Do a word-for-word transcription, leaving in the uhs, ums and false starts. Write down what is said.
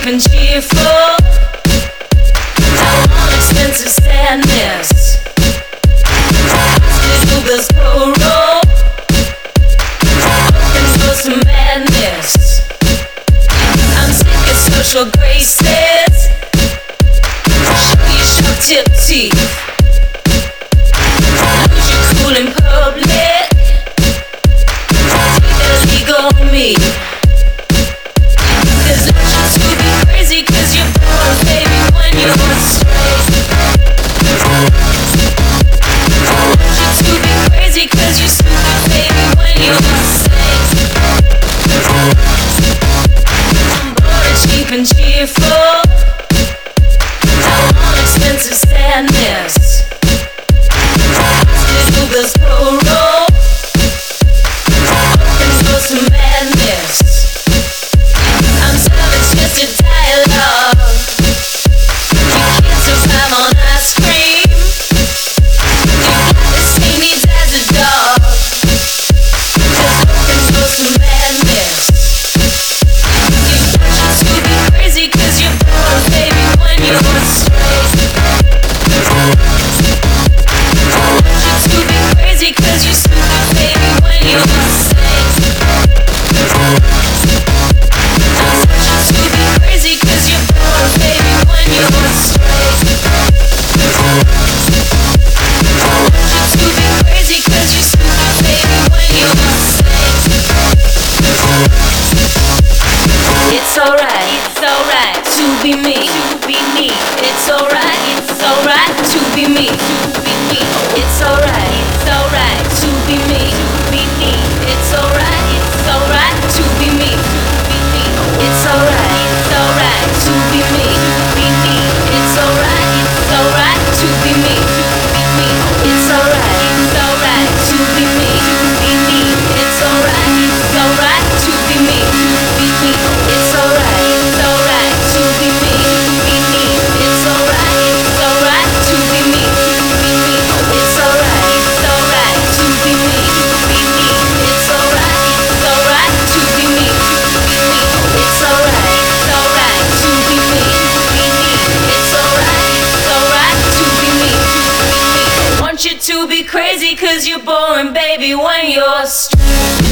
cheap and cheerful. I want expensive sadness. Hospital bills co-roll. Looking for some madness. I'm sick of social graces. Show your sharp tip teeth. Lose your cool in public. Take that illegal on me. Cause I want you to be crazy, cause you're born, baby, when you're straight. I want you to be crazy, cause you're stupid, baby, when you're safe. I'm bored of cheap and cheerful. I want expensive sadness. Hospital bills co-roll. Looking for some madness. I'm serving twisted dialogue. You can't survive on ice cream. You got the same needs as a dog. Just looking for some madness. You want you to be crazy, cause you're born, baby, when you're straight. I want you to be crazy, cause you're stupid, baby, when you're safe. I want you to be crazy, cause you're born, baby, when you're straight. I want you to be crazy, cause you're stupid, baby, when you're safe. It's alright, it's alright to be me, to be me. It's alright, it's alright to be me, to be me. It's alright, it's alright to be me, to be me. It's alright, it's alright to be me, to be me. It's alright, it's alright to be me, to be me. It's alright, it's alright to be me, to be me. It's alright, it's alright to be me, to be me. It's alright, it's alright to be me, to be me. It's alright, it's alright to be me, to be me. It's alright, it's alright to be me, to be me. It's alright, it's alright to be me, to be me. It's alright, it's alright to be me, to be me. It's alright, it's alright to be me, to be me. It's alright, it's alright to be me, to be me. Want you to be crazy, cause you're boring, baby, when you're straight.